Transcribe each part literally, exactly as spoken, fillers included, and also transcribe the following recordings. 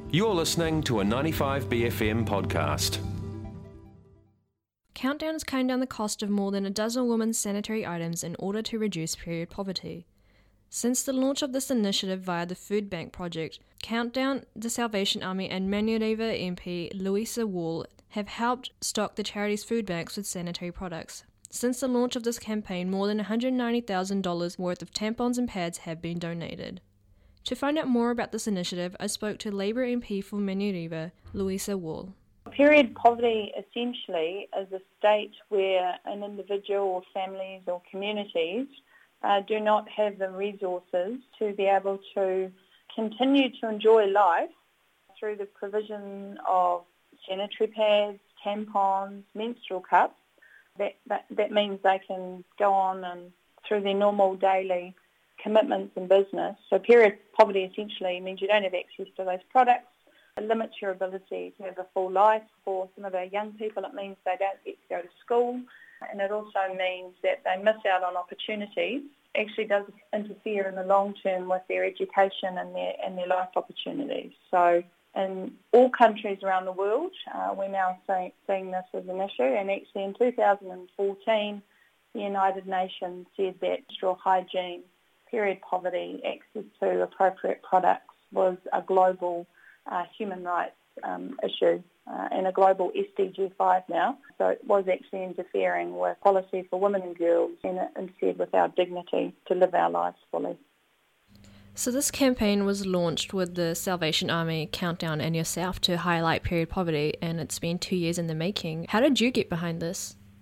You're listening to a ninety-five B F M podcast. Countdown is cutting down the cost of more than a dozen women's sanitary items in order to reduce period poverty. Since the launch of this initiative via the Food Bank project, Countdown, the Salvation Army and Manuriva M P Louisa Wall have helped stock the charity's food banks with sanitary products. Since the launch of this campaign, more than one hundred ninety thousand dollars worth of tampons and pads have been donated. To find out more about this initiative, I spoke to Labour M P for Manuriva, Louisa Wall. Period poverty essentially is a state where an individual or families or communities uh, do not have the resources to be able to continue to enjoy life through the provision of sanitary pads, tampons, menstrual cups. That, that, that means they can go on and through their normal daily commitments in business. So period poverty essentially means you don't have access to those products. It limits your ability to have a full life. For some of our young people, it means they don't get to go to school, and it also means that they miss out on opportunities. It actually does interfere in the long term with their education and their and their life opportunities. So in all countries around the world, uh, we're now see, seeing this as an issue, and actually in two thousand fourteen, the United Nations said that menstrual hygiene, period poverty, access to appropriate products was a global Uh, human rights um, issue uh, and a global S D G five now. So it was actually interfering with policy for women and girls and it interfered with our dignity to live our lives fully. So this campaign was launched with the Salvation Army, Countdown and yourself to highlight period poverty, and it's been two years in the making. How did you get behind this?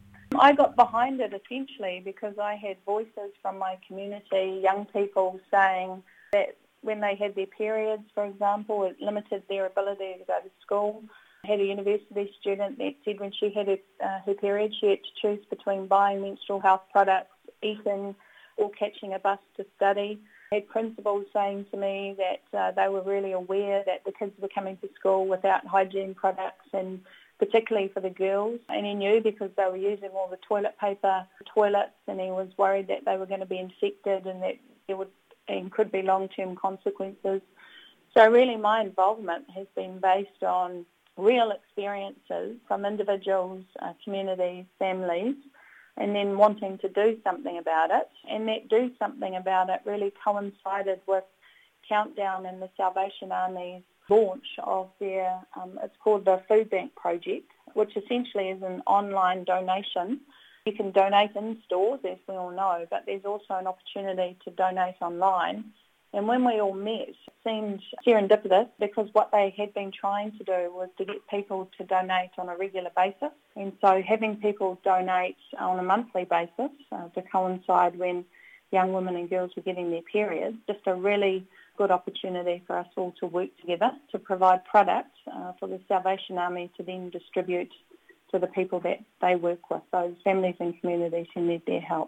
I got behind it essentially because I had voices from my community, young people saying that when they had their periods, for example, it limited their ability to go to school. I had a university student that said when she had her, uh, her period, she had to choose between buying menstrual health products, eating, or catching a bus to study. I had principals saying to me that uh, they were really aware that the kids were coming to school without hygiene products, and particularly for the girls. And he knew because they were using all the toilet paper, toilets, and he was worried that they were going to be infected and that there would and could be long-term consequences. So really my involvement has been based on real experiences from individuals, uh, communities, families, and then wanting to do something about it. And that do something about it really coincided with Countdown and the Salvation Army's launch of their, um, it's called the Food Bank Project, which essentially is an online donation. You can donate in stores, as we all know, but there's also an opportunity to donate online. And when we all met, it seemed serendipitous because what they had been trying to do was to get people to donate on a regular basis. And so having people donate on a monthly basis uh, to coincide when young women and girls were getting their periods, just a really good opportunity for us all to work together to provide products uh, for the Salvation Army to then distribute to the people that they work with, those families and communities who need their help.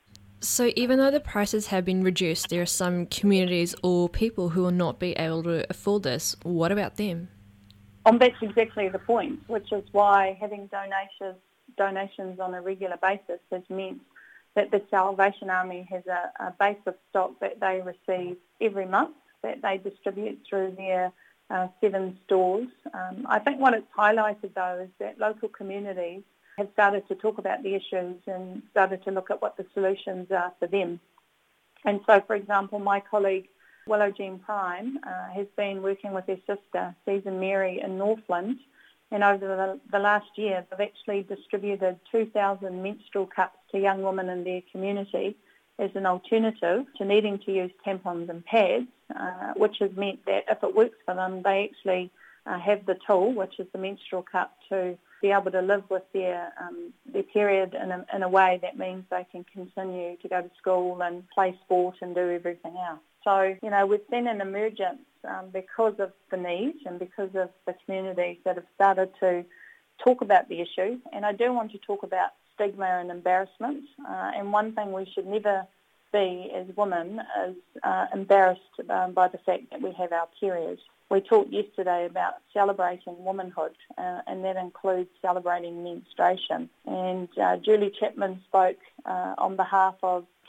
So even though the prices have been reduced, there are some communities or people who will not be able to afford this. What about them? Um, that's exactly the point, which is why having donations, donations on a regular basis has meant that the Salvation Army has a, a base of stock that they receive every month that they distribute through their Uh, seven stores. Um, I think what it's highlighted though is that local communities have started to talk about the issues and started to look at what the solutions are for them. And so, for example, my colleague Willow Jean Prime uh, has been working with her sister Susan Mary in Northland, and over the, the last year they've actually distributed two thousand menstrual cups to young women in their community as an alternative to needing to use tampons and pads, uh, which has meant that if it works for them, they actually uh, have the tool, which is the menstrual cup, to be able to live with their um, their period in a, in a way that means they can continue to go to school and play sport and do everything else. So, you know, we've seen an emergence um, because of the need and because of the communities that have started to talk about the issue. And I do want to talk about stigma and embarrassment. Uh, and one thing we should never be as women is uh, embarrassed um, by the fact that we have our periods. We talked yesterday about celebrating womanhood, uh, and that includes celebrating menstruation. And uh, Julie Chapman spoke uh, on behalf of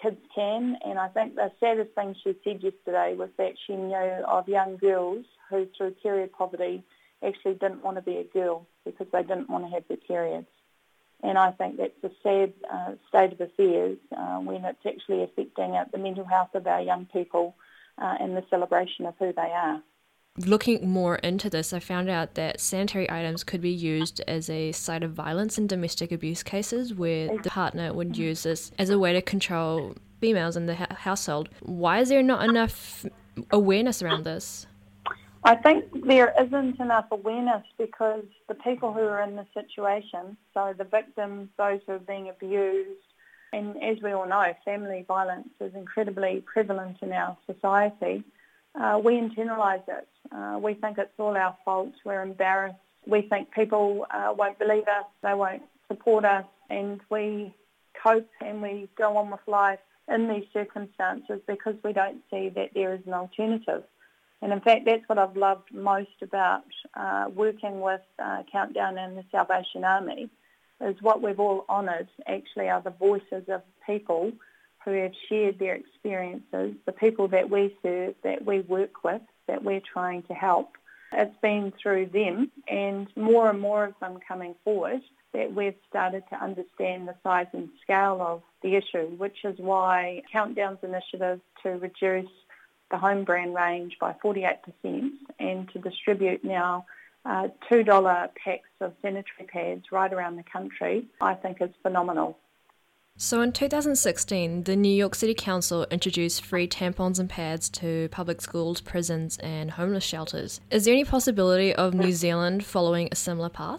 Kids Can, and I think the saddest thing she said yesterday was that she knew of young girls who, through period poverty, actually didn't want to be a girl because they didn't want to have their periods. And I think that's a sad uh, state of affairs uh, when it's actually affecting uh, the mental health of our young people uh, and the celebration of who they are. Looking more into this, I found out that sanitary items could be used as a site of violence in domestic abuse cases where the partner would use this as a way to control females in the ha- household. Why is there not enough awareness around this? I think there isn't enough awareness because the people who are in the situation, so the victims, those who are being abused, and as we all know, family violence is incredibly prevalent in our society. Uh, we internalise it. Uh, we think it's all our fault. We're embarrassed. We think people uh, won't believe us. They won't support us. And we cope and we go on with life in these circumstances because we don't see that there is an alternative. And in fact, that's what I've loved most about uh, working with uh, Countdown and the Salvation Army, is what we've all honoured actually are the voices of people who have shared their experiences, the people that we serve, that we work with, that we're trying to help. It's been through them and more and more of them coming forward that we've started to understand the size and scale of the issue, which is why Countdown's initiative to reduce the home brand range by forty-eight percent and to distribute now uh, two dollars packs of sanitary pads right around the country, I think is phenomenal. So in two thousand sixteen, the New York City Council introduced free tampons and pads to public schools, prisons and homeless shelters. Is there any possibility of New Zealand following a similar path?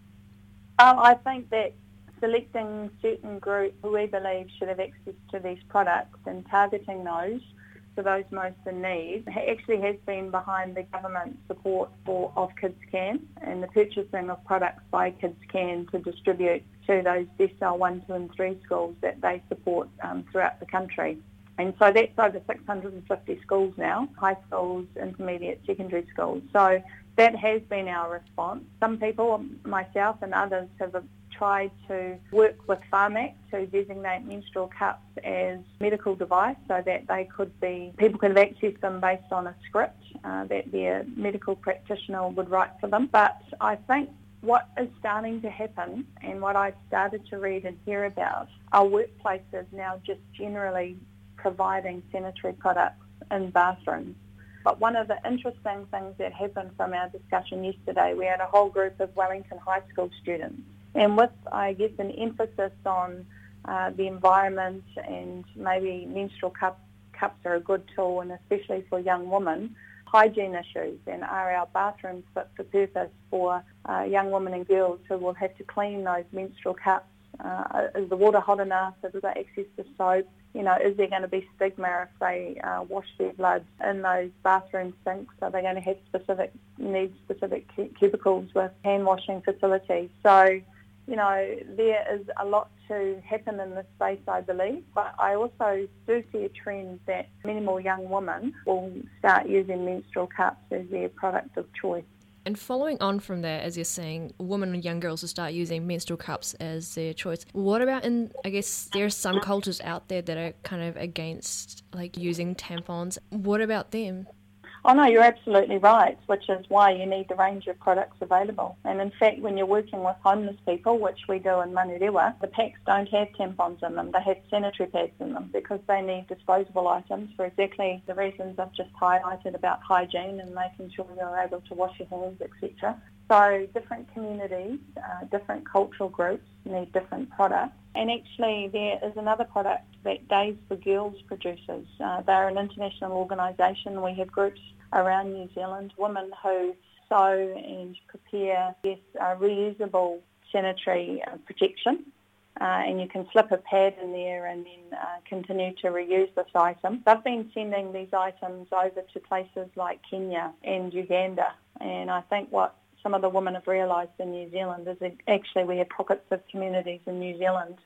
Um, I think that selecting certain groups who we believe should have access to these products and targeting those for those most in need actually has been behind the government support for of Kids Can and the purchasing of products by Kids Can to distribute to those decile one, two and three schools that they support um, throughout the country. And so that's over six hundred fifty schools now, high schools, intermediate, secondary schools. So that has been our response. Some people, myself and others, have tried to work with Pharmac to designate menstrual cups as medical device so that they could be, people could have accessed them based on a script uh, that their medical practitioner would write for them. But I think what is starting to happen and what I've started to read and hear about are workplaces now just generally providing sanitary products in bathrooms. But one of the interesting things that happened from our discussion yesterday, we had a whole group of Wellington High School students. And with, I guess, an emphasis on uh, the environment and maybe menstrual cup, cups are a good tool, and especially for young women, hygiene issues, and are our bathrooms fit for purpose for uh, young women and girls who will have to clean those menstrual cups? Uh, is the water hot enough? Is there access to soap? You know, is there going to be stigma if they uh, wash their blood in those bathroom sinks? Are they going to have specific, need specific cubicles with hand washing facilities? So, you know, there is a lot to happen in this space, I believe, but I also do see a trend that many more young women will start using menstrual cups as their product of choice. And following on from that, as you're saying, women and young girls will start using menstrual cups as their choice. What about in, I guess there are some cultures out there that are kind of against like using tampons. What about them? Oh no, you're absolutely right, which is why you need the range of products available. And in fact, when you're working with homeless people, which we do in Manurewa, the packs don't have tampons in them. They have sanitary pads in them because they need disposable items for exactly the reasons I've just highlighted about hygiene and making sure you're able to wash your hands, et cetera. So different communities, uh, different cultural groups need different products. And actually there is another product that Days for Girls produces. Uh, they're an international organisation. We have groups around New Zealand, women who sew and prepare yes, uh, reusable sanitary uh, protection. Uh, and you can slip a pad in there and then uh, continue to reuse this item. They've been sending these items over to places like Kenya and Uganda. And I think what some of the women have realised in New Zealand is that actually we have pockets of communities in New Zealand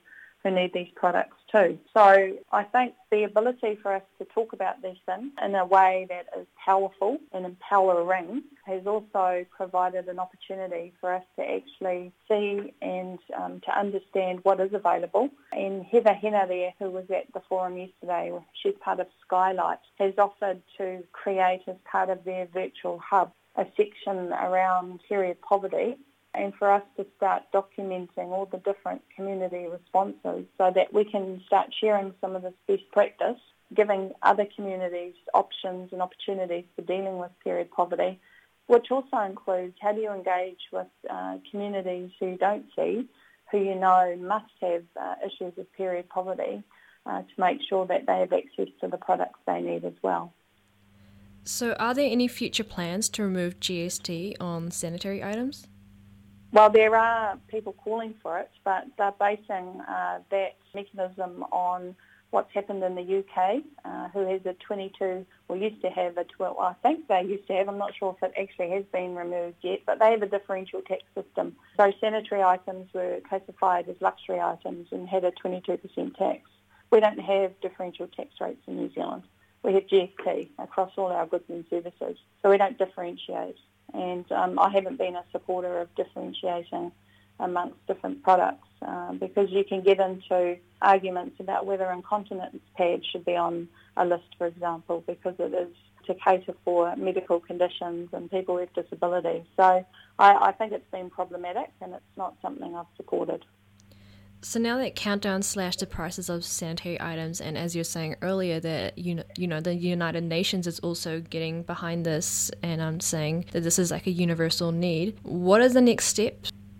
who need these products too. So I think the ability for us to talk about these things in a way that is powerful and empowering has also provided an opportunity for us to actually see and um, to understand what is available. And Heather Henner there, who was at the forum yesterday, she's part of Skylight, has offered to create as part of their virtual hub a section around period poverty, and for us to start documenting all the different community responses so that we can start sharing some of this best practice, giving other communities options and opportunities for dealing with period poverty, which also includes how do you engage with uh, communities who you don't see, who you know must have uh, issues of period poverty, uh, to make sure that they have access to the products they need as well. So are there any future plans to remove G S T on sanitary items? Well, there are people calling for it, but they're basing uh, that mechanism on what's happened in the U K, uh, who has a twenty-two, or used to have a twelve, I think they used to have, I'm not sure if it actually has been removed yet, but they have a differential tax system. So sanitary items were classified as luxury items and had a twenty-two percent tax. We don't have differential tax rates in New Zealand. We have G S T across all our goods and services, so we don't differentiate. And um, I haven't been a supporter of differentiating amongst different products uh, because you can get into arguments about whether incontinence pads should be on a list, for example, because it is to cater for medical conditions and people with disabilities. So I, I think it's been problematic and it's not something I've supported. So now that Countdown slashed the prices of sanitary items, and as you were saying earlier, that you know, you know the United Nations is also getting behind this, and I'm saying that this is like a universal need. What is the next step?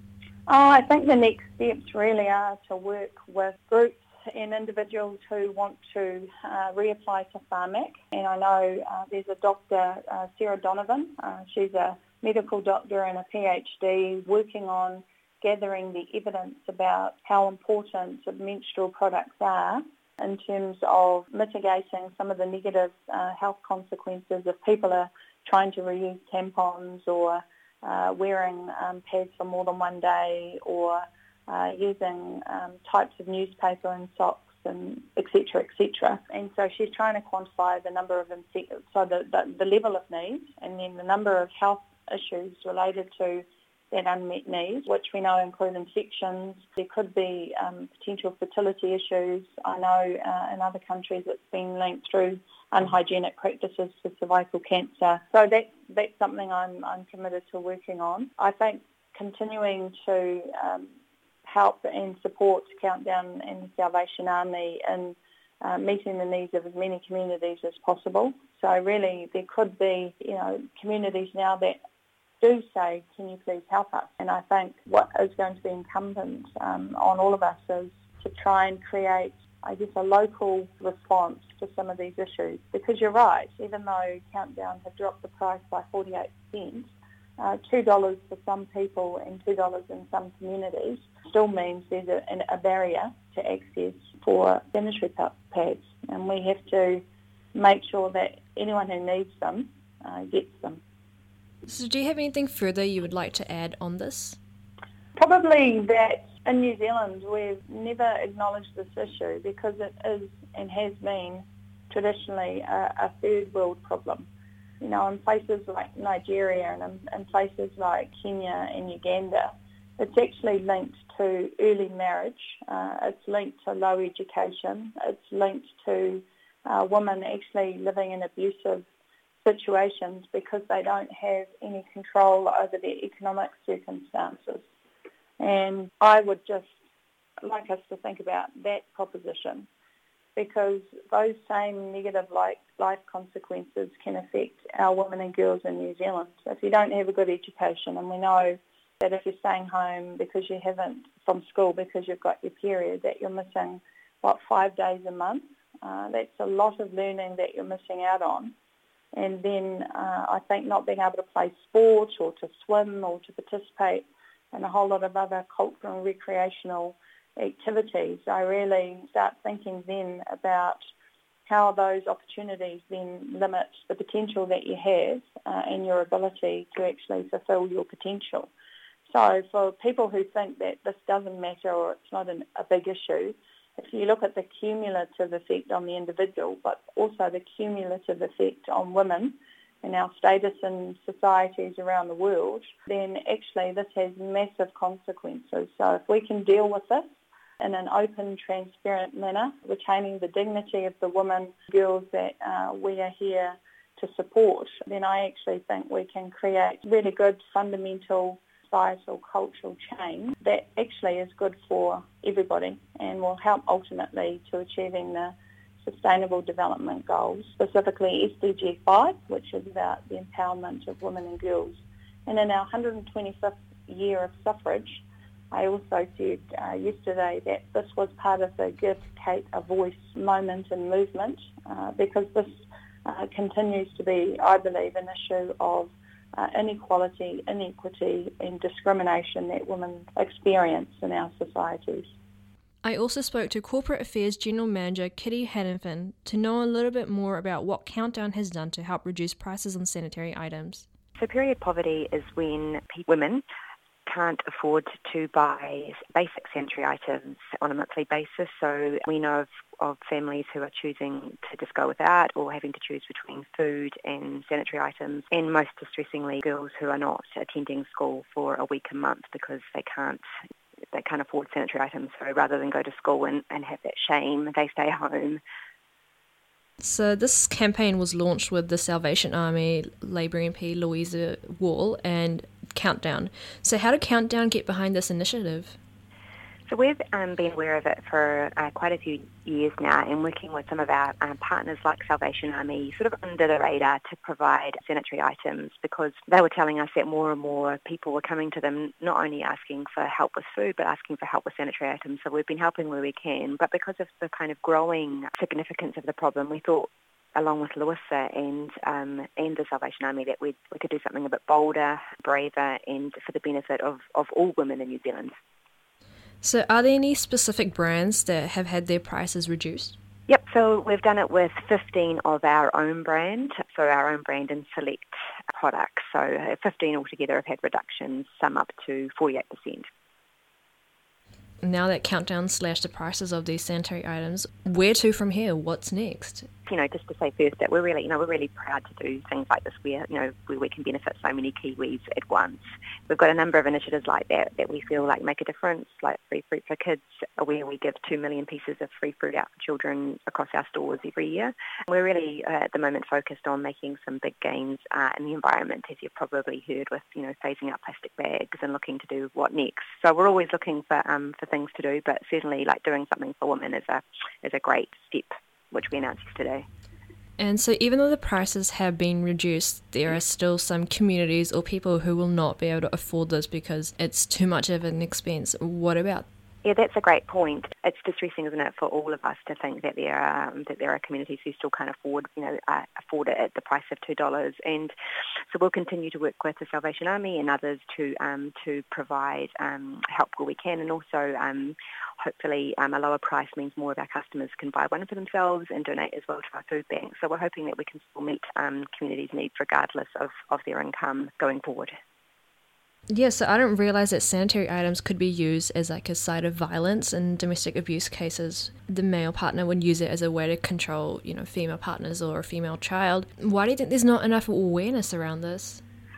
Oh, I think the next steps really are to work with groups and individuals who want to uh, reapply to Pharmac. And I know uh, there's a doctor, uh, Sarah Donovan. Uh, she's a medical doctor and a PhD working on gathering the evidence about how important menstrual products are in terms of mitigating some of the negative uh, health consequences if people are trying to reuse tampons or uh, wearing um, pads for more than one day or uh, using um, types of newspaper and socks and et cetera, et cetera. And so she's trying to quantify the number of, inse- so the, the, the level of needs and then the number of health issues related to that unmet needs, which we know include infections. There could be um, potential fertility issues. I know uh, in other countries it's been linked through unhygienic practices for cervical cancer. So that, that's something I'm, I'm committed to working on. I think continuing to um, help and support Countdown and the Salvation Army in uh, meeting the needs of as many communities as possible. So really there could be, you know, communities now that do say, can you please help us? And I think what is going to be incumbent um, on all of us is to try and create, I guess, a local response to some of these issues. Because you're right, even though Countdown have dropped the price by forty-eight percent, uh, two dollars for some people and two dollars in some communities still means there's a, a barrier to access for sanitary pads. And we have to make sure that anyone who needs them uh, gets them. So do you have anything further you would like to add on this? Probably that in New Zealand we've never acknowledged this issue because it is and has been traditionally a, a third world problem. You know, in places like Nigeria and in, in places like Kenya and Uganda, it's actually linked to early marriage, uh, it's linked to low education, it's linked to uh, women actually living in abusive situations because they don't have any control over their economic circumstances. And I would just like us to think about that proposition because those same negative like life consequences can affect our women and girls in New Zealand. So if you don't have a good education, and we know that if you're staying home because you haven't from school because you've got your period, that you're missing, what, five days a month, uh, that's a lot of learning that you're missing out on. And then uh, I think not being able to play sport or to swim or to participate in a whole lot of other cultural and recreational activities, I really start thinking then about how those opportunities then limit the potential that you have uh, and your ability to actually fulfil your potential. So for people who think that this doesn't matter or it's not an, a big issue, if you look at the cumulative effect on the individual, but also the cumulative effect on women and our status in societies around the world, then actually this has massive consequences. So if we can deal with this in an open, transparent manner, retaining the dignity of the women, girls that uh, we are here to support, then I actually think we can create really good fundamental societal cultural change that actually is good for everybody and will help ultimately to achieving the Sustainable Development Goals, specifically S D G five, which is about the empowerment of women and girls. And in our one hundred twenty-fifth year of suffrage, I also said uh, yesterday that this was part of the Give Kate a Voice moment and movement uh, because this uh, continues to be, I believe, an issue of uh, inequality, inequity and discrimination that women experience in our societies. I also spoke to Corporate Affairs General Manager Kitty Hannafin to know a little bit more about what Countdown has done to help reduce prices on sanitary items. So period poverty is when women can't afford to buy basic sanitary items on a monthly basis. So we know of, of families who are choosing to just go without or having to choose between food and sanitary items, and most distressingly girls who are not attending school for a week a month because they can't they can't afford sanitary items. So rather than go to school and, and have that shame, they stay home. So this campaign was launched with the Salvation Army, Labour M P Louisa Wall and Countdown. So how did Countdown get behind this initiative? So we've um, been aware of it for uh, quite a few years now, and working with some of our um, partners like Salvation Army, sort of under the radar to provide sanitary items, because they were telling us that more and more people were coming to them not only asking for help with food, but asking for help with sanitary items. So we've been helping where we can, but because of the kind of growing significance of the problem, we thought, along with Louisa and um, and the Salvation Army, that we we could do something a bit bolder, braver, and for the benefit of, of all women in New Zealand. So are there any specific brands that have had their prices reduced? Yep, so we've done it with fifteen of our own brand, so our own brand and select products. So fifteen altogether have had reductions, some up to forty-eight percent. Now that Countdown slashed the prices of these sanitary items, where to from here? What's next? You know, just to say first that we're really, you know, we're really proud to do things like this where, you know, where we can benefit so many Kiwis at once. We've got a number of initiatives like that that we feel like make a difference, like Free Fruit for Kids, where we give two million pieces of free fruit out for children across our stores every year. We're really, uh, at the moment, focused on making some big gains uh, in the environment, as you've probably heard, with, you know, phasing out plastic bags and looking to do what next. So we're always looking for um, for things to do, but certainly like doing something for women is a is a great step, which we announced today. And so even though the prices have been reduced, there are still some communities or people who will not be able to afford this because it's too much of an expense. What about? Yeah, that's a great point. It's distressing, isn't it, for all of us to think that there are um, that there are communities who still can't afford, you know, uh, afford it at the price of two dollars. And so we'll continue to work with the Salvation Army and others to um, to provide um, help where we can, and also um, hopefully um, a lower price means more of our customers can buy one for themselves and donate as well to our food bank. So we're hoping that we can still meet um, communities' needs regardless of, of their income going forward. Yeah, so I didn't realise that sanitary items could be used as like a site of violence in domestic abuse cases. The male partner would use it as a way to control, you know, female partners or a female child. Why do you think there's not enough awareness around this?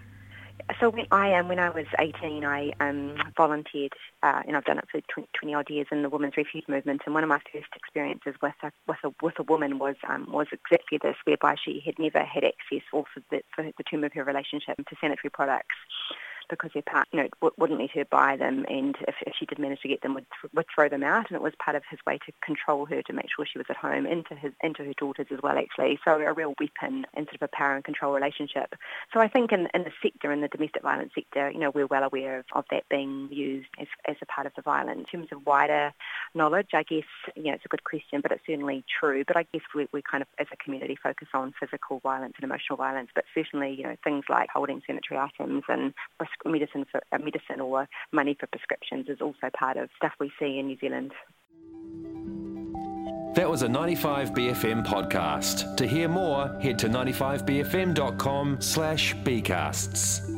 So when I um, when I was eighteen, I um, volunteered, uh, and I've done it for twenty odd years in the women's refuge movement. And one of my first experiences with a with a with a woman was um, was exactly this, whereby she had never had access, or for the, for the term of her relationship, to sanitary products, because her partner, you know, w- wouldn't let her buy them, and if, if she did manage to get them, would, th- would throw them out. And it was part of his way to control her, to make sure she was at home, into his into her daughters as well, actually. So a real weapon in sort of a power and control relationship. So I think in, in the sector, in the domestic violence sector, you know, we're well aware of, of that being used as, as a part of the violence. In terms of wider knowledge, I guess, you know, it's a good question, but it's certainly true. But I guess we, we kind of, as a community, focus on physical violence and emotional violence, but certainly, you know, things like holding sanitary items and medicine for uh, medicine or money for prescriptions is also part of stuff we see in New Zealand. That was a ninety-five B F M podcast. To hear more, head to ninety-five b f m dot com slash bcasts.